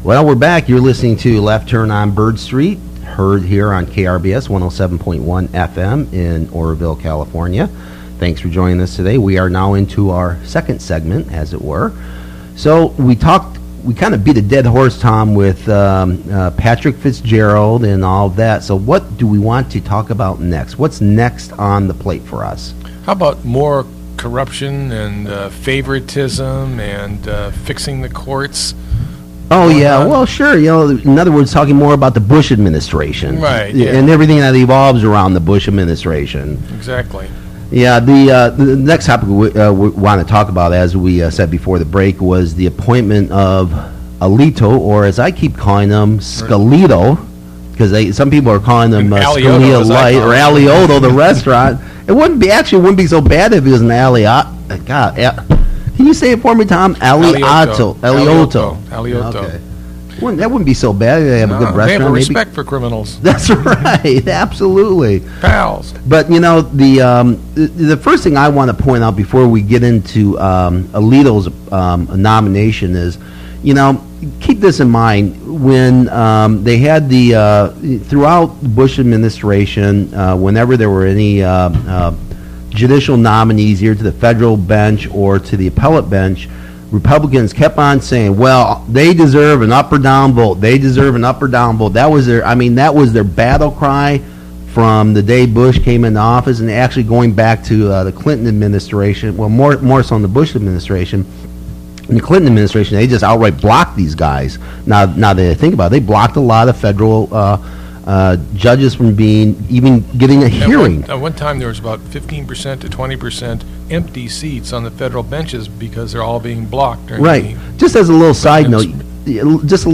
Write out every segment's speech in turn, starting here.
Well, we're back. You're listening to Left Turn on Bird Street, heard here on KRBS 107.1 FM in Oroville, California. Thanks for joining us today. We are now into our second segment, as it were. So we kind of beat a dead horse, Tom, with Patrick Fitzgerald and all of that. So what do we want to talk about next? What's next on the plate for us? How about more corruption and favoritism and fixing the courts? Oh, yeah. Well, sure. In other words, talking more about the Bush administration. Right. Yeah. And everything that evolves around the Bush administration. Exactly. Yeah. The next topic we want to talk about, as we said before the break, was the appointment of Alito, or as I keep calling him, Scalito, because some people are calling them Scalia Light or Alioto, the restaurant. It wouldn't be so bad if it was an Alioto. God. Can you say it for me, Tom? Alioto. Okay. That wouldn't be so bad. They have a good restaurant. They have a respect for criminals. That's right. Absolutely. Pals. But, the first thing I want to point out before we get into Alito's nomination is, keep this in mind. When they had throughout the Bush administration, whenever there were any judicial nominees either to the federal bench or to the appellate bench, Republicans kept on saying, well, they deserve an up or down vote. They deserve an up or down vote. That was their battle cry from the day Bush came into office, and actually going back to the Clinton administration, well, more so in the Bush administration. In the Clinton administration, they just outright blocked these guys. Now that I think about it, they blocked a lot of federal judges from even getting a hearing. At one time, there was about 15% to 20% empty seats on the federal benches because they're all being blocked. Right. Just as a little side note, this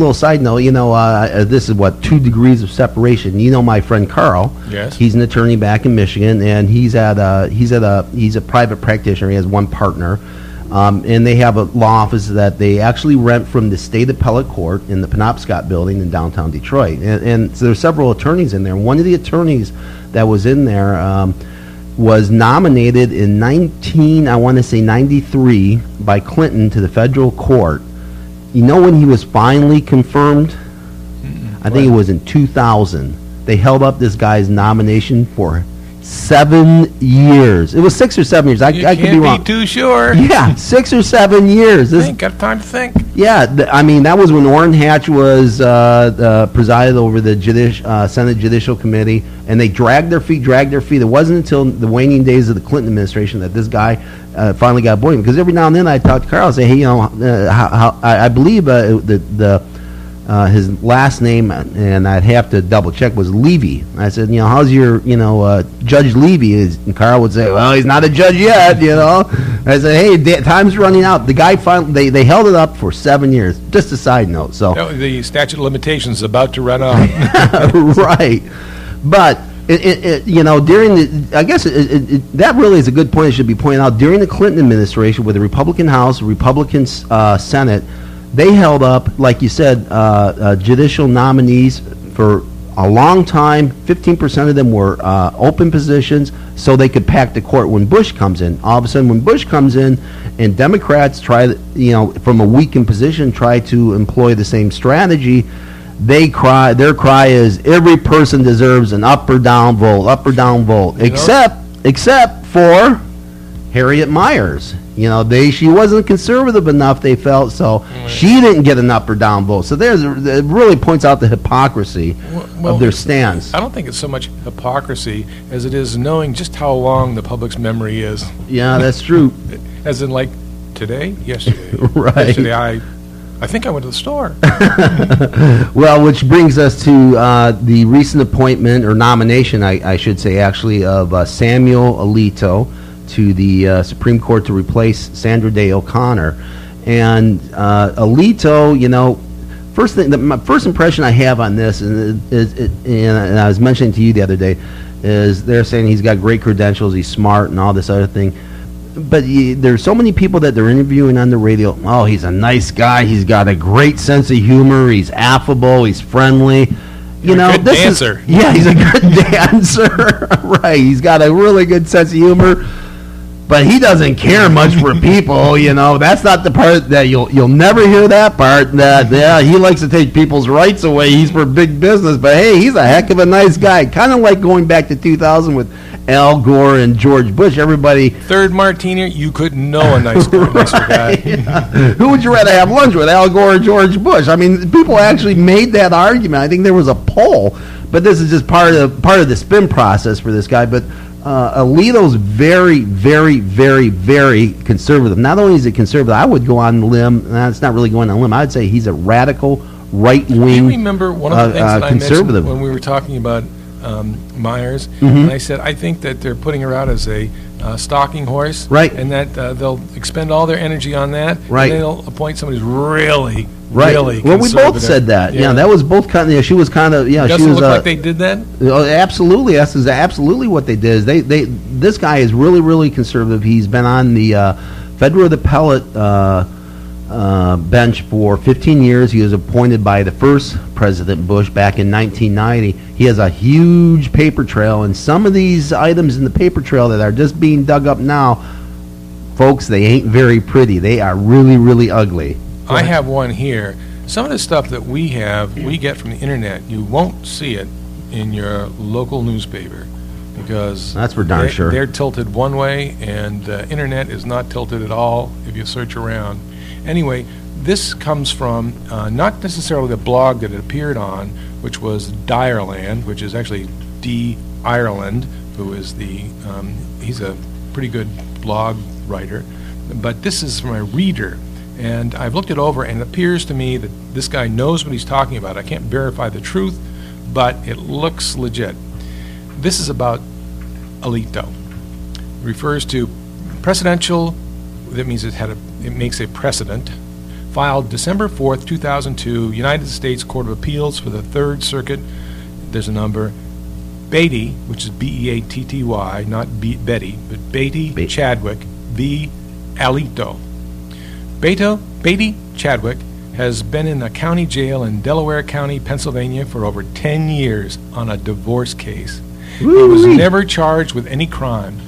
is 2 degrees of separation. My friend Carl. Yes. He's an attorney back in Michigan, and he's a private practitioner. He has one partner. And they have a law office that they actually rent from the State Appellate Court in the Penobscot building in downtown Detroit. And so there's several attorneys in there. One of the attorneys that was in there was nominated in 93 by Clinton to the federal court. You know when he was finally confirmed? I think it was in 2000. They held up this guy's nomination for 7 years. It was 6 or 7 years. I could be wrong. Can't be too sure. Yeah, 6 or 7 years. Got time to think. Yeah, that was when Orrin Hatch was presided over the Senate Judicial Committee, and they dragged their feet. It wasn't until the waning days of the Clinton administration that this guy finally got appointed. Because every now and then I talk to Carl and say, hey, I believe his last name, and I'd have to double check, was Levy. I said, how's your, Judge Levy? And Carl would say, well, he's not a judge yet, I said, hey, time's running out. The guy finally, they held it up for 7 years. Just a side note. So the statute of limitations is about to run out. Right. But during that really is a good point. It should be pointed out. During the Clinton administration, with the Republican House, Republican Senate, they held up, like you said, judicial nominees for a long time. 15% of them were open positions, so they could pack the court when Bush comes in. All of a sudden, when Bush comes in, and Democrats try, from a weakened position, try to employ the same strategy, their cry is every person deserves an up or down vote, except for Harriet Miers. She wasn't conservative enough, they felt, so she didn't get an up or down vote. So it really points out the hypocrisy of their stance. I don't think it's so much hypocrisy as it is knowing just how long the public's memory is. Yeah, that's true. As in, like, today? Yesterday. Right. Yesterday, I think I went to the store. Well, which brings us to the recent appointment, or nomination, I should say, actually, of Samuel Alito to the Supreme Court to replace Sandra Day O'Connor. And Alito, my first impression I have on this and I was mentioning to you the other day, is they're saying he's got great credentials, he's smart and all this other thing. But there's so many people that they're interviewing on the radio. Oh, he's a nice guy, he's got a great sense of humor, he's affable, he's friendly. He's a good dancer. He's a good dancer. Right, he's got a really good sense of humor. but he doesn't care much for people. That's not the part that you'll never hear that part. That he likes to take people's rights away. He's for big business, but hey, he's a heck of a nice guy. Kind of like going back to 2000 with Al Gore and George Bush. Everybody. Third martini, you couldn't know a nicer guy. Who would you rather have lunch with, Al Gore or George Bush? I mean, people actually made that argument. I think there was a poll, but this is just part of the spin process for this guy. But Alito's very, very, very, very conservative. Not only is he conservative, I would go on the limb. It's not really going on a limb. I would say he's a radical right-wing. Do you remember one of the things that I mentioned when we were talking about Myers? Mm-hmm. And I said, I think that they're putting her out as a stalking horse. Right. And that they'll expend all their energy on that. Right. And they'll appoint somebody who's really right. Really well, we both said that. Yeah, that was both kind of. She was kind of. Yeah, Doesn't she was. Look like they did that. Absolutely, that's absolutely what they did. This guy is really, really conservative. He's been on the Federal Appellate bench for 15 years. He was appointed by the first President Bush back in 1990. He has a huge paper trail, and some of these items in the paper trail that are just being dug up now, folks, they ain't very pretty. They are really, really ugly. I have one here. Some of the stuff that we get from the internet. You won't see it in your local newspaper because that's for darn sure. They're tilted one way, and the internet is not tilted at all if you search around. Anyway, this comes from not necessarily the blog that it appeared on, which was Direland, which is actually D. Ireland, who is he's a pretty good blog writer, but this is from a reader. And I've looked it over, and it appears to me that this guy knows what he's talking about. I can't verify the truth, but it looks legit. This is about Alito. It refers to precedential, that means it makes a precedent, filed December 4th, 2002, United States Court of Appeals for the Third Circuit. There's a number. Beatty, which is B-E-A-T-T-Y, not Betty, but Beatty Chadwick v. Alito. Beatty Chadwick has been in a county jail in Delaware County, Pennsylvania for over 10 years on a divorce case. Woo-wee. He was never charged with any crime.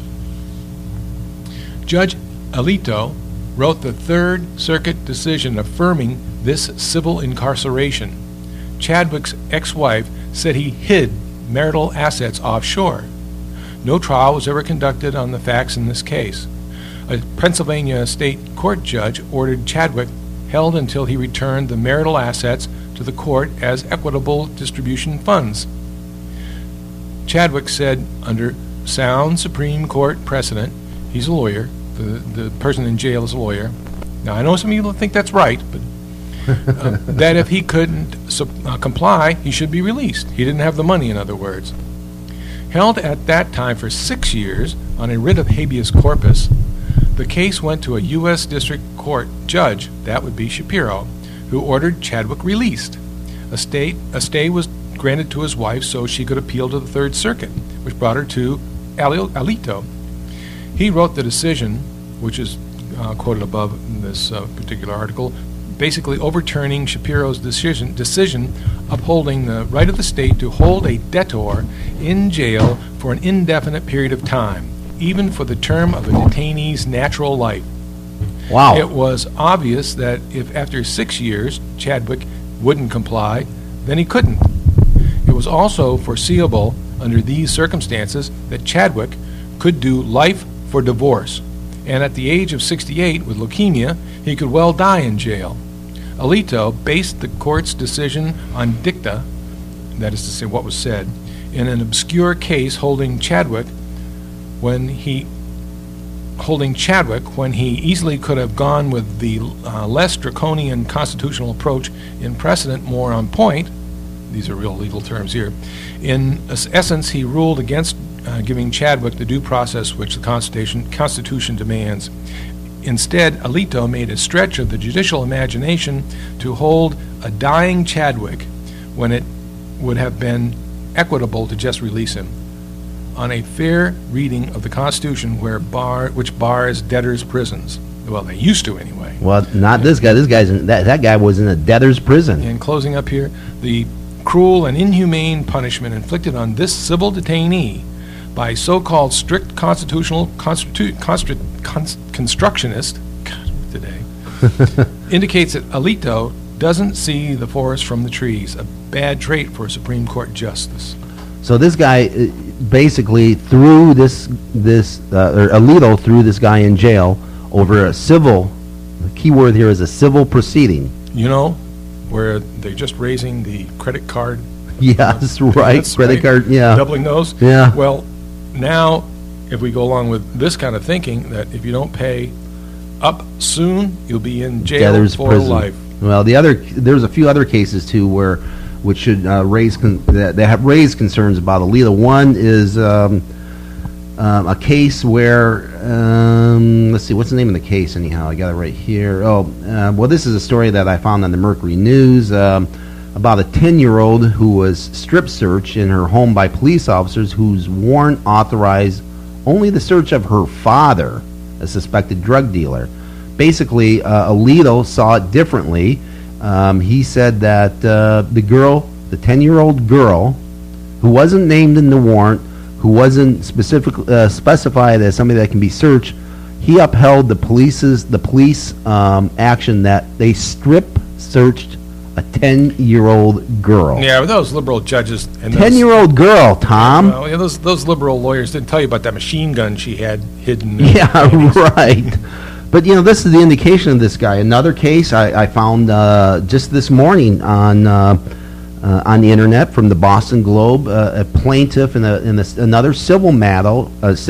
Judge Alito wrote the Third Circuit decision affirming this civil incarceration. Chadwick's ex-wife said he hid marital assets offshore. No trial was ever conducted on the facts in this case. A Pennsylvania state court judge ordered Chadwick held until he returned the marital assets to the court as equitable distribution funds. Chadwick said under sound Supreme Court precedent, he's a lawyer, the person in jail is a lawyer. Now, I know some people think that's right, but that if he couldn't comply, he should be released. He didn't have the money, in other words. Held at that time for 6 years on a writ of habeas corpus, the case went to a U.S. District Court judge, that would be Shapiro, who ordered Chadwick released. A stay was granted to his wife so she could appeal to the Third Circuit, which brought her to Alito. He wrote the decision, which is quoted above in this particular article, basically overturning Shapiro's decision upholding the right of the state to hold a debtor in jail for an indefinite period of time, even for the term of a detainee's natural life. Wow. It was obvious that if after 6 years Chadwick wouldn't comply, then he couldn't. It was also foreseeable under these circumstances that Chadwick could do life for divorce, and at the age of 68 with leukemia, he could well die in jail. Alito based the court's decision on dicta, that is to say what was said, in an obscure case holding Chadwick when he easily could have gone with the less draconian constitutional approach in precedent more on point. These are real legal terms here. In essence, he ruled against giving Chadwick the due process which the Constitution demands. Instead, Alito made a stretch of the judicial imagination to hold a dying Chadwick when it would have been equitable to just release him. On a fair reading of the Constitution which bars debtors' prisons. Well, they used to anyway. Well, not this guy. That guy was in a debtor's prison. And closing up here, the cruel and inhumane punishment inflicted on this civil detainee by so-called strict constructionist today indicates that Alito doesn't see the forest from the trees, a bad trait for a Supreme Court justice. So this guy basically threw Alito threw this guy in jail over a civil, the key word here is a civil proceeding. You know, where they're just raising the credit card. Yes, right. That's credit right. card, yeah. Doubling those. Yeah. Well, now, if we go along with this kind of thinking, that if you don't pay up soon, you'll be in jail Debtor's for prison. life. Well, there's a few other cases too which should that have raised concerns about Alito. One is a case where let's see, what's the name of the case anyhow? I got it right here. Well, this is a story that I found on the Mercury News about a 10-year-old who was strip searched in her home by police officers whose warrant authorized only the search of her father, a suspected drug dealer. Basically, Alito saw it differently. He said that the 10-year-old girl, who wasn't named in the warrant, who wasn't specified as somebody that can be searched, he upheld the police action that they strip searched a 10-year-old girl. Yeah, but those liberal judges and 10-year-old girl, Tom. Well, yeah, those liberal lawyers didn't tell you about that machine gun she had hidden. Yeah, right. But, this is the indication of this guy. Another case I found just this morning on the internet from the Boston Globe, a plaintiff in another civil matter.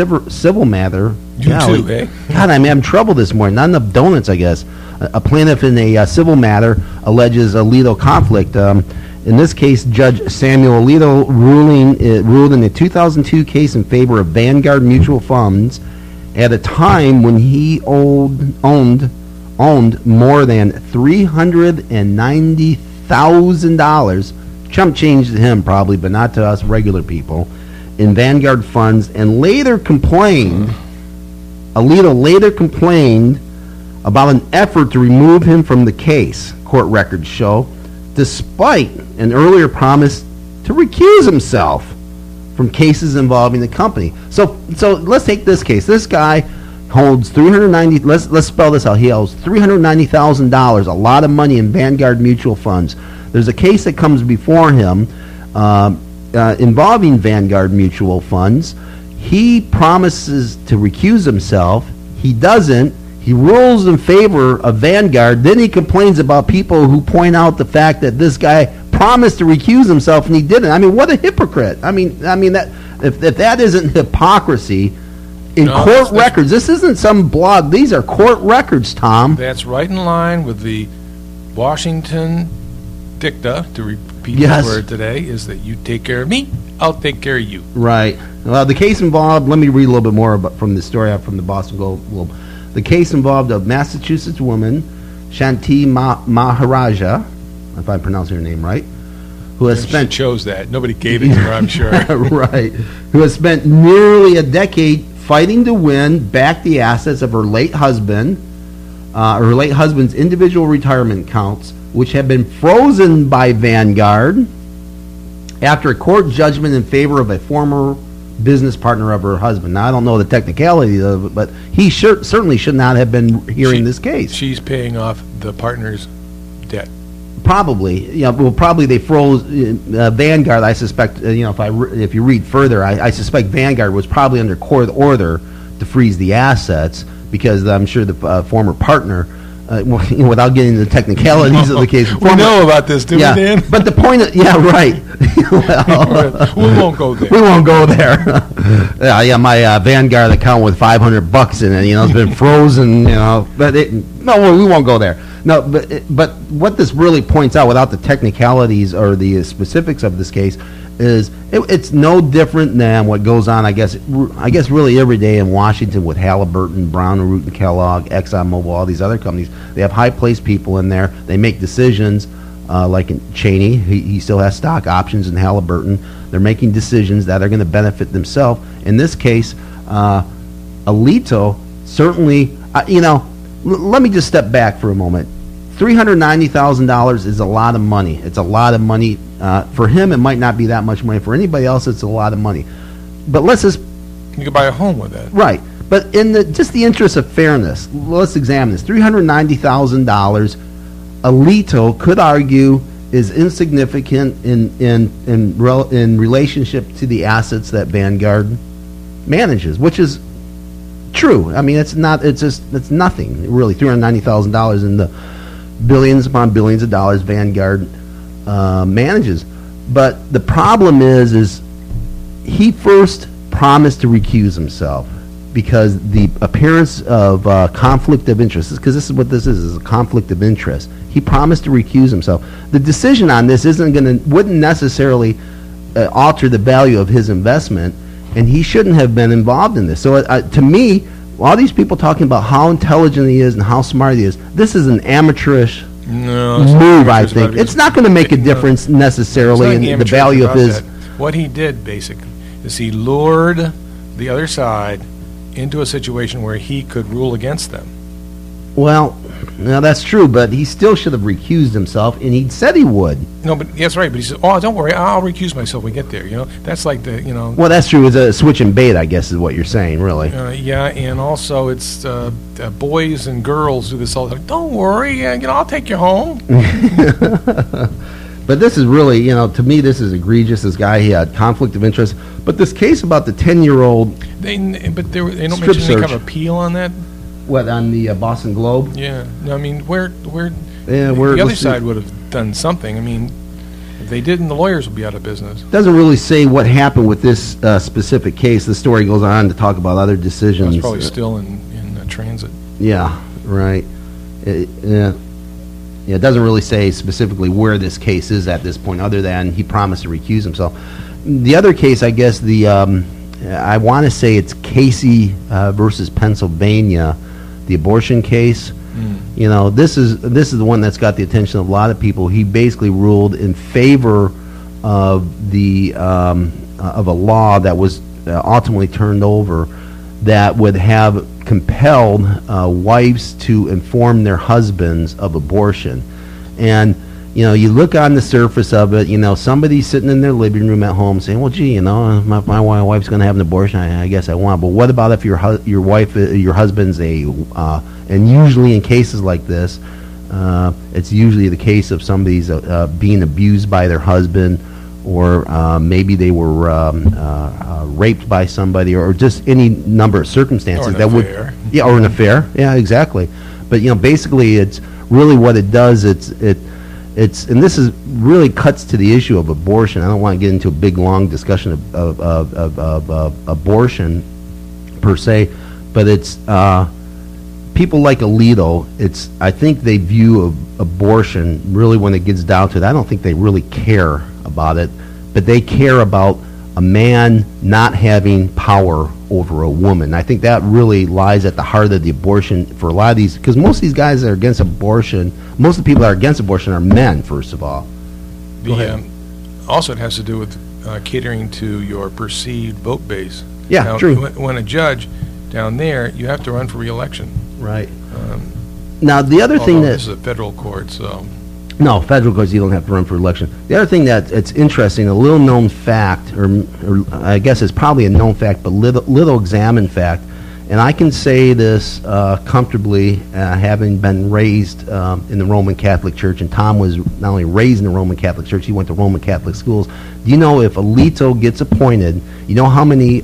You too, eh? God, I'm having trouble this morning. Not enough donuts, I guess. A plaintiff in a civil matter alleges Alito conflict. In this case, Judge Samuel Alito ruled in the 2002 case in favor of Vanguard Mutual Funds at a time when he owned more than $390,000, chump change to him probably, but not to us regular people, in Vanguard funds, and Alito later complained about an effort to remove him from the case, court records show, despite an earlier promise to recuse himself from cases involving the company. So let's take this case. This guy holds let's spell this out. He holds $390,000, a lot of money in Vanguard Mutual Funds. There's a case that comes before him involving Vanguard Mutual Funds. He promises to recuse himself. He doesn't. He rules in favor of Vanguard. Then he complains about people who point out the fact that this guy promised to recuse himself and he didn't. I mean, what a hypocrite! I mean that if that isn't hypocrisy in court records, this isn't some blog. These are court records, Tom. That's right in line with the Washington dicta, to repeat Yes. the word today, is that you take care of me, I'll take care of you. Right. Well, the case involved, let me read a little bit more from the story from the Boston Globe. The case involved a Massachusetts woman, Shanti Maharaja, if I'm pronouncing her name right, who has She spent chose that. Nobody gave it to her, I'm sure. right, who has spent nearly a decade fighting to win back the assets of her late husband, her late husband's individual retirement accounts, which had been frozen by Vanguard after a court judgment in favor of a former business partner of her husband. Now, I don't know the technicalities of it, but he certainly should not have been hearing this case. She's paying off the partner's debt. Probably, probably they froze Vanguard. I suspect, if you read further, I suspect Vanguard was probably under court order to freeze the assets because I'm sure the former partner, without getting into the technicalities of the case, We know about this, do we, Dan? But the point, right. We won't go there. We won't go there. My Vanguard account with $500 in it, it's been frozen, but we won't go there. No, but what this really points out, without the technicalities or the specifics of this case, is it's no different than what goes on, I guess really every day in Washington with Halliburton, Brown and Root and Kellogg, ExxonMobil, all these other companies. They have high-placed people in there. They make decisions, like in Cheney, he still has stock options in Halliburton. They're making decisions that are going to benefit themselves. In this case, Alito certainly, let me just step back for a moment. $390,000 is a lot of money. It's a lot of money. For him, it might not be that much money. For anybody else, it's a lot of money. But let's just You could buy a home with that. Right. But in just the interest of fairness, let's examine this. $390,000, Alito could argue is insignificant in relationship to the assets that Vanguard manages, which is true. I mean, it's nothing really. $390,000 in the billions upon billions of dollars Vanguard manages. But the problem is he first promised to recuse himself because the appearance of conflict of interest, because this is what this is a conflict of interest. He promised to recuse himself. The decision on this wouldn't necessarily alter the value of his investment, and he shouldn't have been involved in this. So to me, all these people talking about how intelligent he is and how smart he is, this is an amateurish move, I think. It's not going to make a difference necessarily in the value of his... What he did, basically, is he lured the other side into a situation where he could rule against them. Well, no, that's true, but he still should have recused himself, and he said he would. No, but that's right. But he said, "Oh, don't worry, I'll recuse myself when we get there." That's like the. Well, that's true. It's a switch and bait, I guess, is what you're saying, really. Yeah, and also it's boys and girls do this all the time. Don't worry, I'll take you home. But this is really, to me, this is egregious. This guy, he had conflict of interest. But this case about the 10-year-old. They don't mention any kind of appeal on that. What, on the Boston Globe? Yeah. No, I mean, the other side would have done something. I mean, if they didn't, the lawyers would be out of business. Doesn't really say what happened with this specific case. The story goes on to talk about other decisions. It's probably still in transit. Yeah, right. It doesn't really say specifically where this case is at this point, other than he promised to recuse himself. The other case, I guess, I want to say it's Casey versus Pennsylvania, the abortion case. This is the one that's got the attention of a lot of people. He basically ruled in favor of of a law that was ultimately turned over that would have compelled wives to inform their husbands of abortion. And you look on the surface of it, somebody's sitting in their living room at home saying, well, gee, my wife's going to have an abortion. I guess I want. But what about if your husband's and usually in cases like this, it's usually the case of somebody's being abused by their husband, or maybe they were raped by somebody, or just any number of circumstances that would, or an affair. Yeah, exactly. But basically, it's really what it does. It's and this is really cuts to the issue of abortion. I don't want to get into a big long discussion of abortion per se, but it's people like Alito. I think they view abortion really, when it gets down to it, I don't think they really care about it, but they care about a man not having power over a woman. I think that really lies at the heart of the abortion for a lot of these, because most of these guys that are against abortion, most of the people that are against abortion are men, first of all. Also, it has to do with catering to your perceived vote base. Yeah, now, true. When a judge down there, you have to run for re-election. Right. Now, the other thing that... This is a federal court, so... No, federal courts, you don't have to run for election. The other thing it's interesting, a little known fact, or I guess it's probably a known fact, but little examined fact, and I can say this comfortably, having been raised in the Roman Catholic Church, and Tom was not only raised in the Roman Catholic Church, he went to Roman Catholic schools. Do you know if Alito gets appointed, you know how many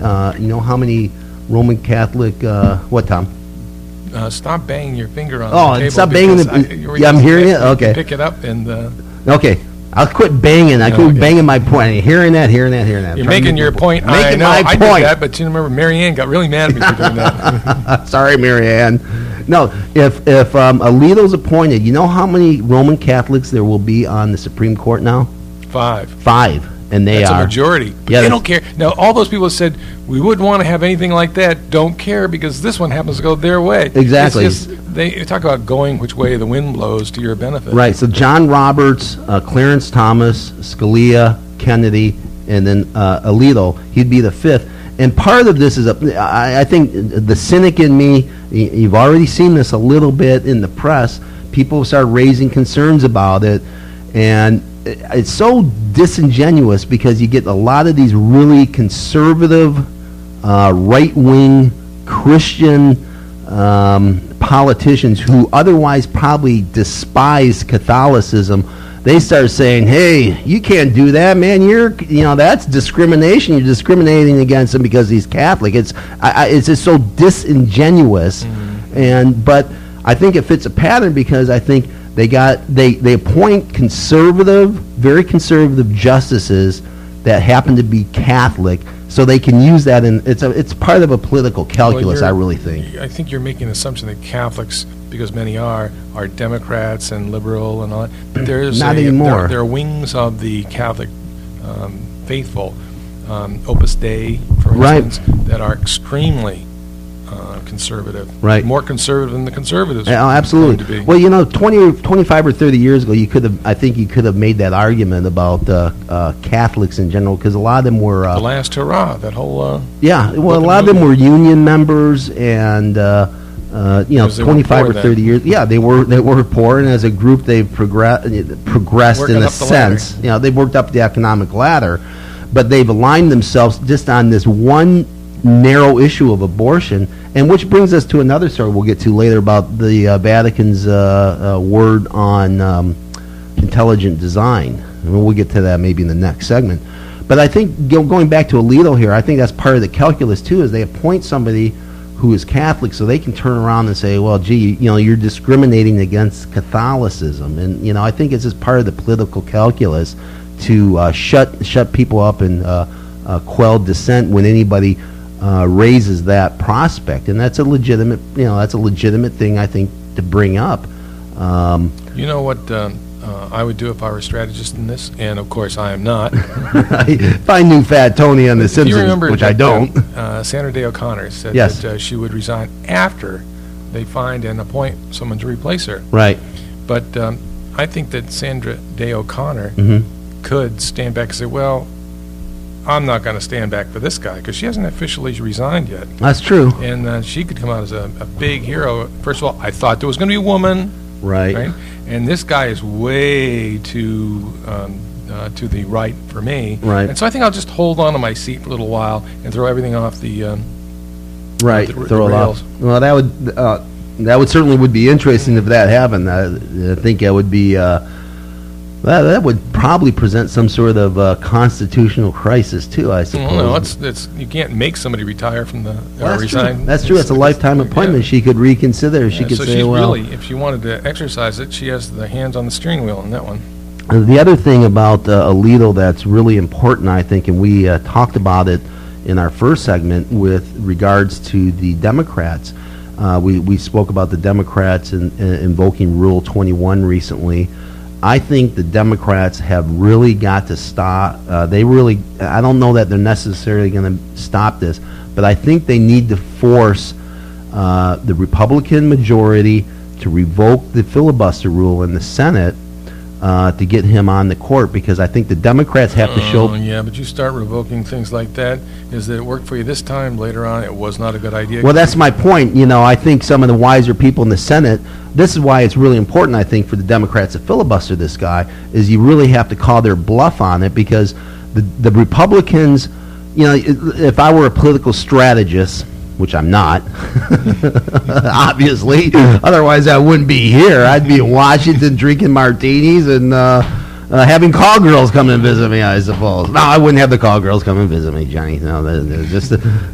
Roman Catholic, what, Tom? Stop banging your finger on the table. Stop banging yeah, I'm hearing it? Okay. Pick it up and... Okay. I'll quit banging. I quit banging my point. Hearing that. You're making your point. Making my point. I did that, but you remember Mary Ann got really mad at me for doing that. Sorry, Mary Ann. No, if Alito's appointed, you know how many Roman Catholics there will be on the Supreme Court now? 5. And That's a majority. Yeah, they don't care. Now, all those people said, we wouldn't want to have anything like that, don't care because this one happens to go their way. Exactly. It's just, they talk about going which way the wind blows to your benefit. Right. So John Roberts, Clarence Thomas, Scalia, Kennedy, and then Alito, he'd be the 5th. And part of this is, I think the cynic in me, you've already seen this a little bit in the press, people start raising concerns about it, and it's so disingenuous because you get a lot of these really conservative right-wing Christian politicians who otherwise probably despise Catholicism, they start saying, "Hey, you can't do that, man. That's discrimination. You're discriminating against him because he's Catholic." It's just so disingenuous, but I think it fits a pattern because I think they appoint very conservative justices that happen to be Catholic, so they can use that, and it's part of a political calculus. I really think. I think you're making an assumption that Catholics, because many are Democrats and liberal and all that. But there's not anymore. There are wings of the Catholic faithful, Opus Dei, for instance, that are extremely conservative, right? More conservative than the conservatives. Absolutely. Well, 25 or 30 years ago, I think you could have made that argument about Catholics in general, because a lot of them were the last hurrah. That whole a lot of them were union members, and 25 or 30 years. Yeah, they were poor, and as a group, they've progressed in a sense. They've worked up the economic ladder, but they've aligned themselves just on this one narrow issue of abortion, and which brings us to another story we'll get to later about the Vatican's word on intelligent design. And we'll get to that maybe in the next segment. But I think going back to Alito here, I think that's part of the calculus too, is they appoint somebody who is Catholic so they can turn around and say, well, gee, you're discriminating against Catholicism, and I think it's just part of the political calculus to shut people up and quell dissent when anybody raises that prospect, and that's a legitimate thing, I think, to bring up. You know what I would do if I were a strategist in this, and of course I am not. If I knew Fat Tony on The Simpsons, which I don't. Sandra Day O'Connor said yes. that she would resign after they find and appoint someone to replace her. Right. But I think that Sandra Day O'Connor could stand back and say, well, I'm not going to stand back for this guy, because she hasn't officially resigned yet. That's true. And she could come out as a big hero. First of all, I thought there was going to be a woman. Right. And this guy is way too to the right for me. Right. And so I think I'll just hold on to my seat for a little while and throw everything off the right. Throw it rails. off. Well, that would certainly would be interesting if that happened. I think that would be. That would probably present some sort of constitutional crisis too, I suppose. No, it's you can't make somebody retire from the resign. True. That's true. That's a lifetime appointment. Yeah. She could reconsider. She could say, well, really, if she wanted to exercise it, she has the hands on the steering wheel on that one. The other thing about Alito that's really important, I think, and we talked about it in our first segment with regards to the Democrats. We spoke about the Democrats invoking Rule 21 recently. I think the Democrats have really got to stop. I don't know that they're necessarily going to stop this, but I think they need to force the Republican majority to revoke the filibuster rule in the Senate to get him on the court, because I think the Democrats have to show... Yeah, but you start revoking things like that, is that it worked for you this time, later on it was not a good idea. Well, that's my point. I think some of the wiser people in the Senate, this is why it's really important, I think, for the Democrats to filibuster this guy, is you really have to call their bluff on it, because the Republicans, if I were a political strategist, which I'm not, obviously. Otherwise, I wouldn't be here. I'd be in Washington drinking martinis and having call girls come and visit me, I suppose. No, I wouldn't have the call girls come and visit me, Johnny. No, that's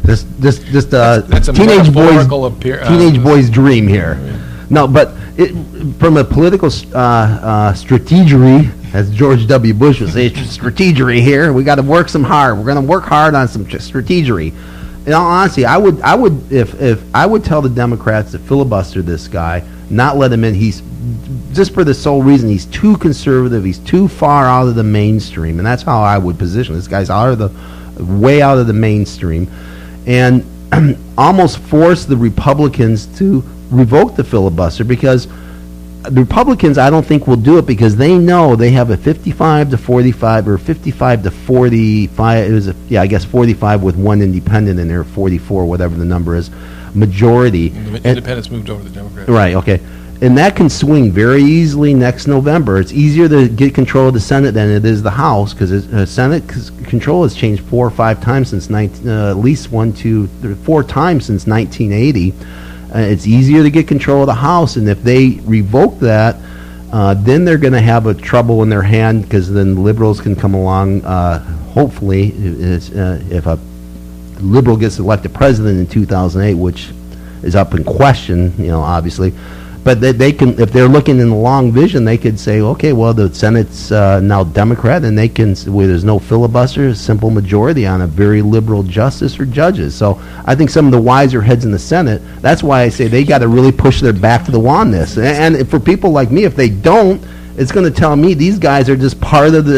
a teenage boy's dream here. No, but from a political strategery, as George W. Bush would say, strategery here. We got to work some hard. We're going to work hard on some strategery. In all honesty, I would if I would tell the Democrats to filibuster this guy, not let him in. He's just for the sole reason he's too conservative. He's too far out of the mainstream, and that's how I would position this guy's way out of the mainstream, and almost force the Republicans to revoke the filibuster, because the Republicans, I don't think, will do it, because they know they have a 55 to 45 or 55 to 45. I guess 45 with one independent in there, 44, whatever the number is, majority. The independents moved over to the Democrats. Right. Okay. And that can swing very easily next November. It's easier to get control of the Senate than it is the House, because Senate control has changed 4 or 5 times since at least 4 times since 1980. It's easier to get control of the House, and if they revoke that, then they're going to have a trouble in their hand, because then liberals can come along. Hopefully, if a liberal gets elected president in 2008, which is up in question, obviously. But they can, if they're looking in the long vision, they could say, okay, well, the Senate's now Democrat, and they can, where there's no filibuster, a simple majority on a very liberal justice or judges. So I think some of the wiser heads in the Senate, that's why I say they got to really push their back to the wall on this. And for people like me, if they don't, it's going to tell me these guys are just part of the,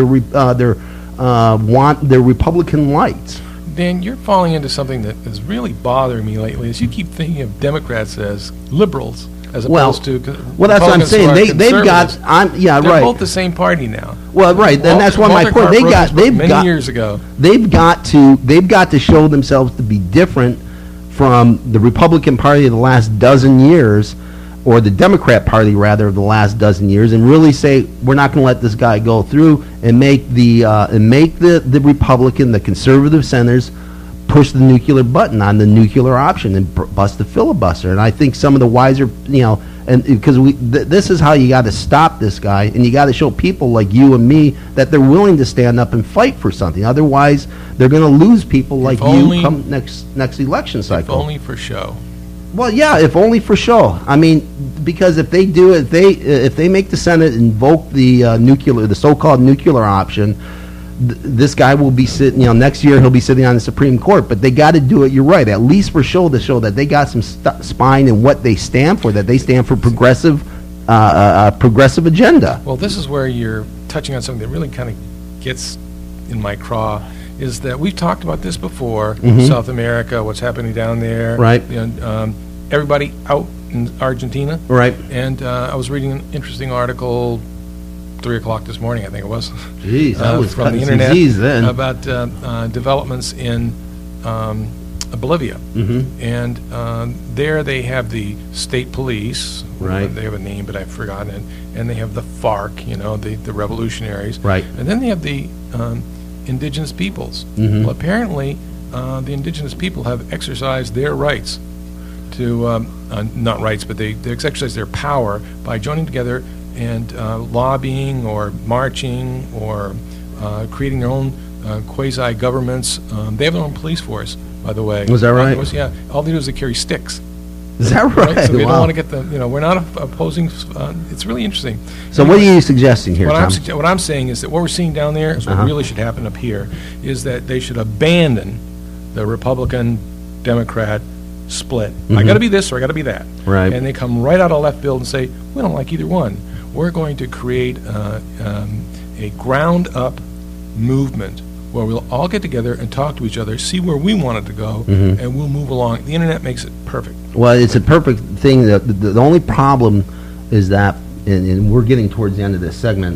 their Republican lights. Dan, you're falling into something that is really bothering me lately, is you keep thinking of Democrats as liberals, as opposed to that's what I'm saying. They've got, They're right. both the same party now. Well, right, and that's one of my point. Many years ago. They've got to show themselves to be different from the Republican Party of the last dozen years, or the Democrat Party rather of the last dozen years, and really say we're not going to let this guy go through, and make the Republican, the conservative senators, push the nuclear button on the nuclear option and bust the filibuster. And I think some of the wiser, and because this is how you got to stop this guy, and you got to show people like you and me that they're willing to stand up and fight for something. Otherwise, they're going to lose people like you come next election cycle. If only for show. Well, yeah, if only for show. I mean, because if they do it, if they make the Senate invoke the so-called nuclear option, this guy will be sitting, next year he'll be sitting on the Supreme Court. But they got to do it, you're right, at least for show, to show that they got some spine in what they stand for, that they stand for progressive agenda. Well, this is where you're touching on something that really kind of gets in my craw, is that we've talked about this before, South America, what's happening down there. Right. Everybody out in Argentina. Right. And I was reading an interesting article 3 o'clock this morning, I think it was. Jeez, that was from the internet then. About developments in Bolivia. And there they have the state police. Right. They have a name, but I've forgotten it. And they have the FARC, the revolutionaries. Right. And then they have the indigenous peoples. Well, apparently, the indigenous people have exercised their rights to, not rights, but they exercise their power by joining together and lobbying or marching or creating their own quasi-governments. They have their own police force, by the way. Was that right? Yeah. All they do is they carry sticks. Is that right? So we don't want to get the, we're not opposing, it's really interesting. So what are you suggesting here, Tom? What I'm saying is that what we're seeing down there is what really should happen up here, is that they should abandon the Republican-Democrat split. I got to be this or I got to be that. Right. And they come right out of left field and say, we don't like either one. We're going to create a ground-up movement where we'll all get together and talk to each other, see where we want it to go, and we'll move along. The internet makes it perfect. Well, it's a perfect thing. The only problem is that, and we're getting towards the end of this segment,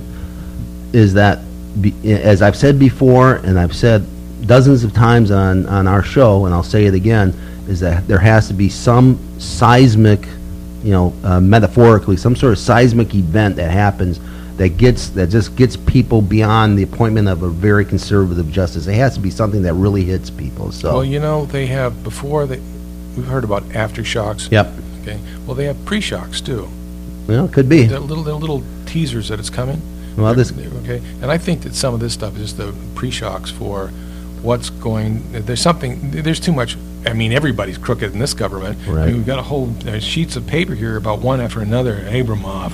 is that, as I've said before, and I've said dozens of times on our show, and I'll say it again, is that there has to be some seismic, metaphorically, some sort of seismic event that happens that just gets people beyond the appointment of a very conservative justice. It has to be something that really hits people. So, well, they have we've heard about aftershocks. Yep. Okay. Well, they have pre-shocks too. Well, it could be. They're little teasers that it's coming. Well, okay. And I think that some of this stuff is just the pre-shocks for what's going. There's too much. I mean, everybody's crooked in this government. Right. I mean, we've got a whole sheets of paper here about one after another. Abramov,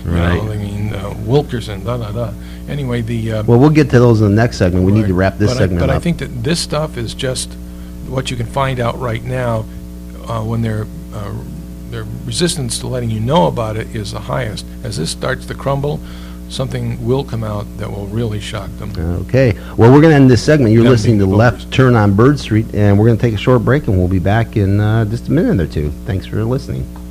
Wilkerson, Anyway, well, we'll get to those in the next segment. We need to wrap this segment up. But I think that this stuff is just what you can find out right now when their resistance to letting you know about it is the highest. As this starts to crumble, something will come out that will really shock them. Okay. Well, we're going to end this segment. You're listening to Left Turn on Bird Street, and we're going to take a short break, and we'll be back in just a minute or two. Thanks for listening.